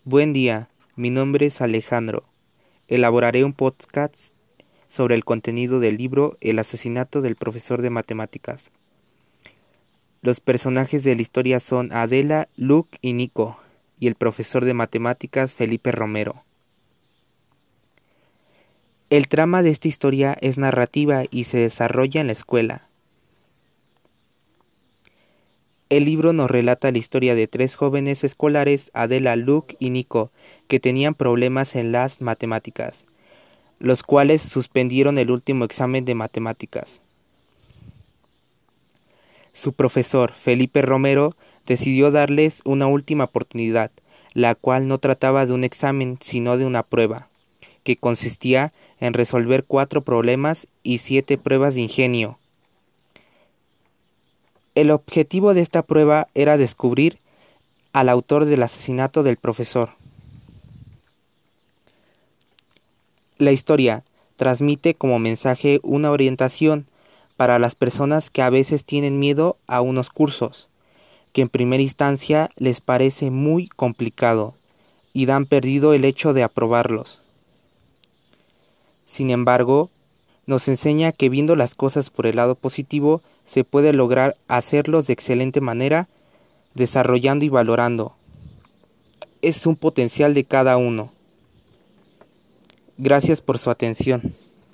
Buen día, mi nombre es Alejandro. Elaboraré un podcast sobre el contenido del libro El asesinato del profesor de matemáticas. Los personajes de la historia son Adela, Luke y Nico, y el profesor de matemáticas Felipe Romero. El trama de esta historia es narrativa y se desarrolla en la escuela. El libro nos relata la historia de tres jóvenes escolares, Adela, Luke y Nico, que tenían problemas en las matemáticas, los cuales suspendieron el último examen de matemáticas. Su profesor, Felipe Romero, decidió darles una última oportunidad, la cual no trataba de un examen, sino de una prueba, que consistía en resolver 4 problemas y 7 pruebas de ingenio. El objetivo de esta prueba era descubrir al autor del asesinato del profesor. La historia transmite como mensaje una orientación para las personas que a veces tienen miedo a unos cursos, que en primera instancia les parece muy complicado y dan perdido el hecho de aprobarlos. Sin embargo, nos enseña que viendo las cosas por el lado positivo, se puede lograr hacerlos de excelente manera, desarrollando y valorando. Es un potencial de cada uno. Gracias por su atención.